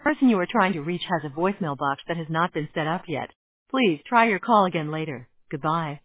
person you are trying to reach has a voicemail box that has not been set up yet. Please try your call again later. Goodbye.